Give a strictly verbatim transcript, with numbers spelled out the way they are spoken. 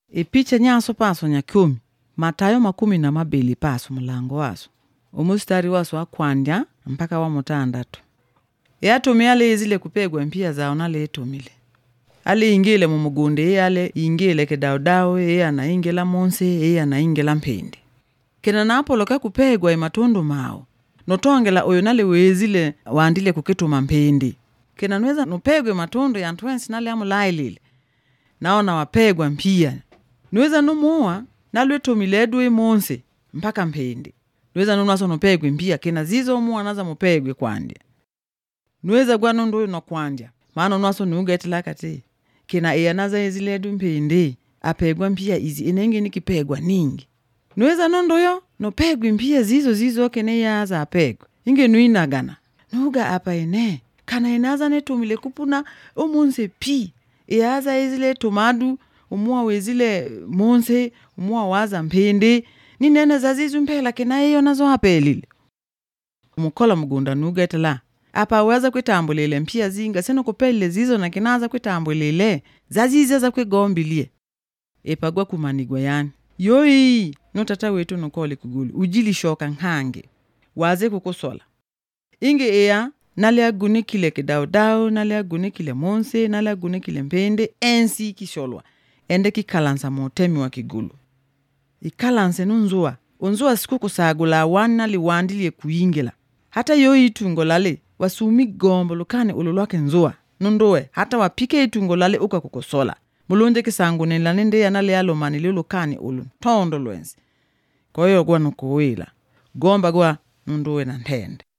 E picha nyaso paso nyakumi. Matayo makumi na mabili paso mulango waso. Umustari waso wa kwandya mpaka wa mutandatu. E atumia ale izile kupegwa mpia zao na le tumile. Ale ingile mumugunde e ale ingile ke daudau e ana ingela monse e ana ingela mpende. Kena napo loka kupegwa e matundu mao. Notongela oyo nale wezile waandile kukituma mpende. Kena nweza nupegwe matundu ya ntwensi nale amu lailile. Naona wapegwa mpia. Nweza numuwa nalwe tumiledwe monse mpaka mpende. Nweza nunaso nupegwe mpia kena zizo muwa naza mupegwe kwandya. Nweza gwa nundu no kwandya. Maano nunaso nugetila kati. Kena iya naza eziledu mpende. Apegwa mpia izi inenge nikipegwa ningi. Nweza nundu yo nupegwe mpia zizo zizo kene yaza apegwa. Inge nuinagana. Nuga apa ene. Kana inaza netumile kupuna umunse pi. Iaza ezile tomadu. Umua wezile monse. Umua waza mpende. Ni nene zazizu mpela kena iyo nazo hapelile. Mukola mugunda nugetila. Apa waza kwitambulile mpia zinga. Seno kupelile zizo na kinaza kwitambulile. Zazize za kwe gombilie. Epagwa kumanigwa yani. Yoi. Notata wetu nukole kugulu. Ujili shoka nhange. Waze kukusola. Inge ea. Nale agune kile kidaudau. Nale agune kile monse. Nale agune kile mpende. Ensi kisholwa. Ende kikalansa motemi wa kigulu. Ikalanse nunzua. Unzua siku kusagula wana li wandili kuingela. Hata yoi itungo lale. Wasumi gombo lukane ululwake nzua. Nundoe. Hata wapike itungo lale uka kukusola. Mulunje kisangune lanende ya nale alo manili ulukane ulu. Tondo luenzi. Kwa hiyo gwa nukuwila. Gomba gwa nundoe na ntende.